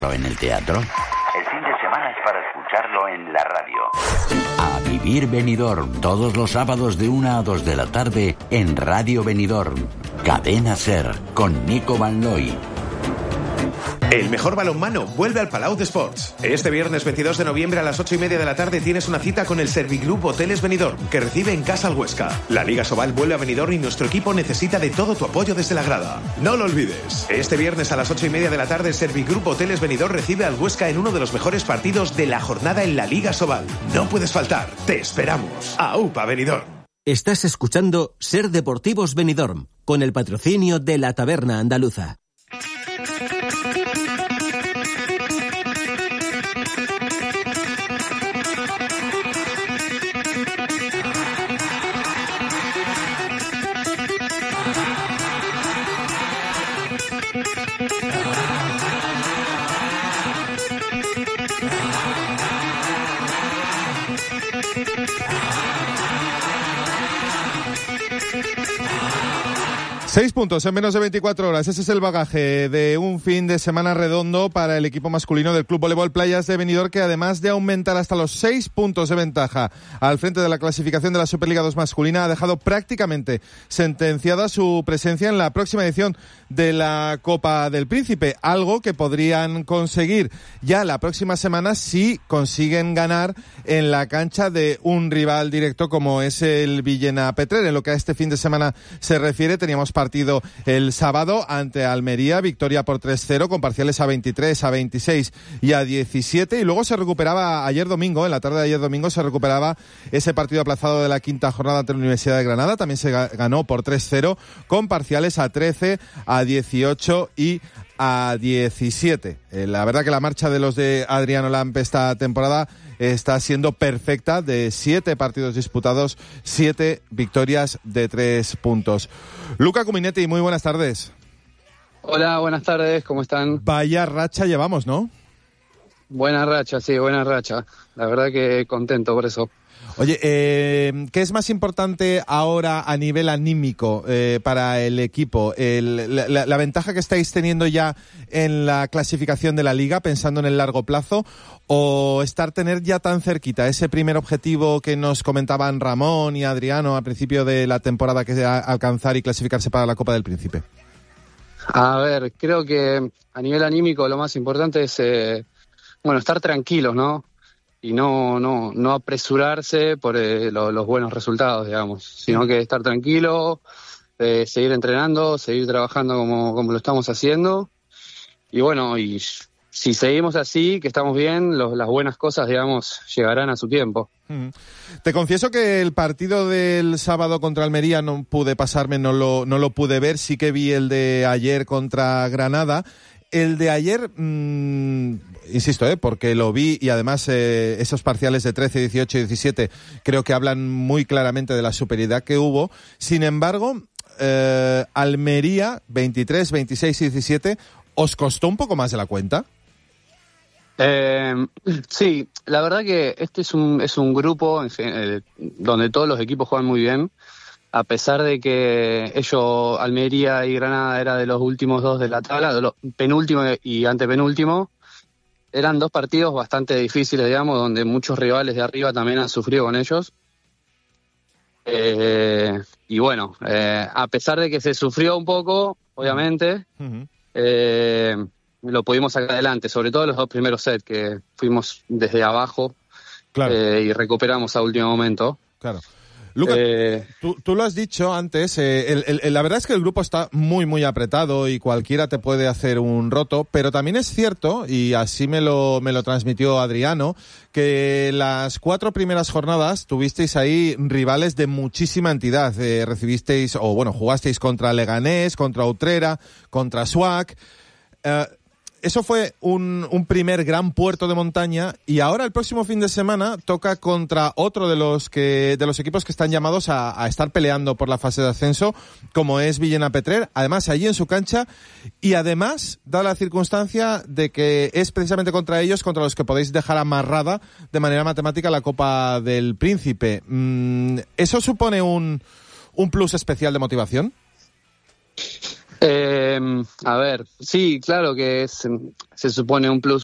en el teatro? El fin de semana es para escucharlo en la radio. A Vivir Benidorm, todos los sábados de 1 a 2 de la tarde en Radio Benidorm. Cadena SER, con Nico Van Looy. El mejor balonmano vuelve al Palau de Sports. Este viernes 22 de noviembre a las 8:30 de la tarde tienes una cita con el Servigroup Hoteles Benidorm, que recibe en casa al Huesca. La Liga Sobal vuelve a Benidorm y nuestro equipo necesita de todo tu apoyo desde la grada. No lo olvides. Este viernes a las 8:30 de la tarde el Servigroup Hoteles Benidorm recibe al Huesca en uno de los mejores partidos de la jornada en la Liga Sobal. No puedes faltar. Te esperamos. ¡Aupa Benidorm! Estás escuchando Ser Deportivos Benidorm, con el patrocinio de la Taberna Andaluza. Seis puntos en menos de 24 horas. Ese es el bagaje de un fin de semana redondo para el equipo masculino del Club Voleibol Playas de Benidorm, que además de aumentar hasta los 6 puntos de ventaja al frente de la clasificación de la Superliga 2 masculina, ha dejado prácticamente sentenciada su presencia en la próxima edición de la Copa del Príncipe, algo que podrían conseguir ya la próxima semana si consiguen ganar en la cancha de un rival directo como es el Villena Petrer. En lo que a este fin de semana se refiere, teníamos partido el sábado ante Almería, victoria por 3-0 con parciales a 23, a 26 y a 17, y luego se recuperaba ayer domingo, en la tarde de ayer domingo se recuperaba ese partido aplazado de la quinta jornada ante la Universidad de Granada. También se ganó por 3-0 con parciales a 13, a 18 y a 17. La verdad que la marcha de los de Adriano Lampe esta temporada está siendo perfecta. De 7 partidos disputados, 7 victorias de 3 puntos. Luca Cuminetti, muy buenas tardes. Hola, buenas tardes, ¿cómo están? Vaya racha llevamos, ¿no? Buena racha, sí, buena racha. La verdad que contento por eso. Oye, ¿qué es más importante ahora a nivel anímico para el equipo? La ventaja que estáis teniendo ya en la clasificación de la Liga, pensando en el largo plazo, o tener ya tan cerquita ese primer objetivo que nos comentaban Ramón y Adriano al principio de la temporada, que es alcanzar y clasificarse para la Copa del Príncipe? A ver, creo que a nivel anímico lo más importante es, estar tranquilos, ¿no? Y no apresurarse por los buenos resultados, digamos, sino que estar tranquilo, seguir entrenando, seguir trabajando como lo estamos haciendo. Y bueno, y si seguimos así, que estamos bien, las buenas cosas, digamos, llegarán a su tiempo. Te confieso que el partido del sábado contra Almería no pude pasarme, no lo pude ver, sí que vi el de ayer contra Granada. El de ayer, insisto, porque lo vi, y además esos parciales de 13, 18 y 17 creo que hablan muy claramente de la superioridad que hubo. Sin embargo, Almería, 23, 26 y 17, ¿os costó un poco más de la cuenta? Sí, la verdad que este es un grupo donde todos los equipos juegan muy bien. A pesar de que Almería y Granada, era de los últimos 2 de la tabla, de los penúltimo y antepenúltimo, eran 2 partidos bastante difíciles, digamos, donde muchos rivales de arriba también han sufrido con ellos. Y bueno, a pesar de que se sufrió un poco, obviamente, lo pudimos sacar adelante, sobre todo los 2 primeros sets, que fuimos desde abajo, claro, y recuperamos a último momento. Claro. Lucas, tú lo has dicho antes, la verdad es que el grupo está muy, muy apretado y cualquiera te puede hacer un roto, pero también es cierto, y así me lo transmitió Adriano, que las 4 primeras jornadas tuvisteis ahí rivales de muchísima entidad. Jugasteis contra Leganés, contra Utrera, contra SWAC. Eso fue un primer gran puerto de montaña, y ahora el próximo fin de semana toca contra otro de los equipos que están llamados a estar peleando por la fase de ascenso, como es Villena Petrer, además allí en su cancha, y además da la circunstancia de que es precisamente contra ellos contra los que podéis dejar amarrada de manera matemática la Copa del Príncipe. ¿Eso supone un plus especial de motivación? A ver, sí, claro que se supone un plus